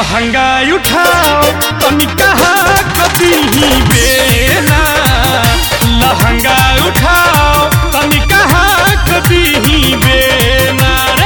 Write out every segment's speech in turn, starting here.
लहंगा उठाओ तनी कहा कभी बेना लहंगा उठाओ तनी कहा कभी बेना रे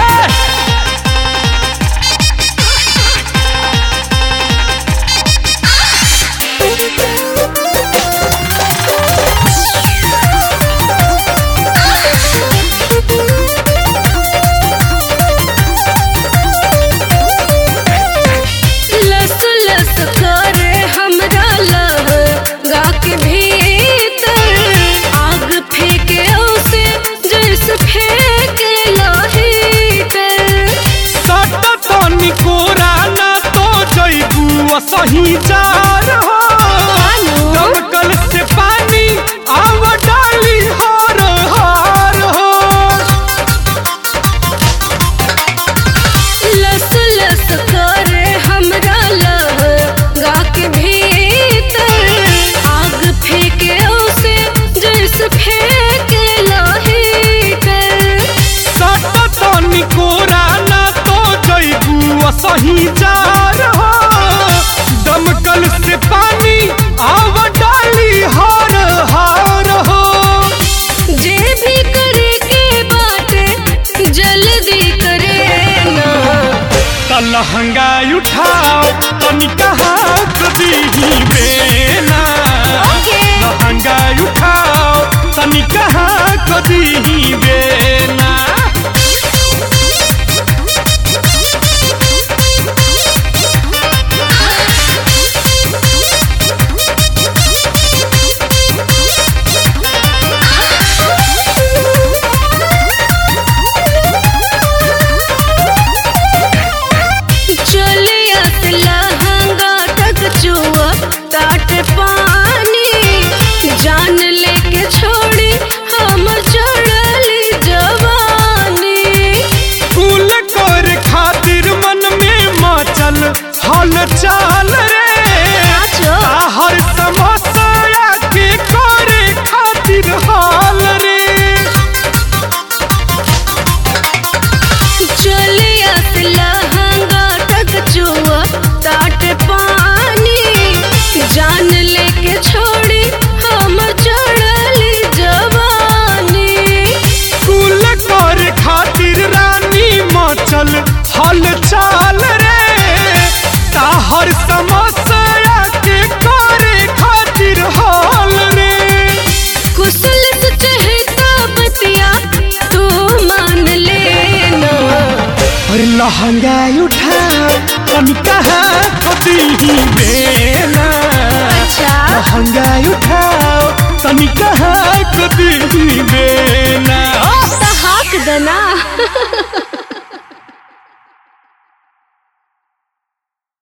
सही चार हो दमकल से पानी आव डाली हार हार हो लस लस करे हमरा लहंगा के भीतर आग फेंके उसे जैसे फेंके हीटर सट तनी कोरा ना तो जइबू सही चार हो दमकल से पानी आव डाली हार हार हो जे भी करे के बाटे जल्दी करे ना त लहंगा उठाओ तनी कहा कभी बेना लहंगा उठाओ तनी कहा कभी बेना जान लेके छोड़ी हम चढ़ली जवानी फूल कर खातिर मन में मचल हल चाल रे हर समस्या के करे खातिर हाल रे चलिया लहंगा तक चुआ ताट पानी जान लेके छोड़ी हम चढ़ली जवानी फूल कर खातिर रानी मचल हल चाल रे हर समस्या के करे खातिर हाल रे कुशल से चहता बतिया तू मान लेना और लहंगा उठाओ तनी कहा कभी बेना लहंगा उठाओ तनी कहा कभी बेना हाक दना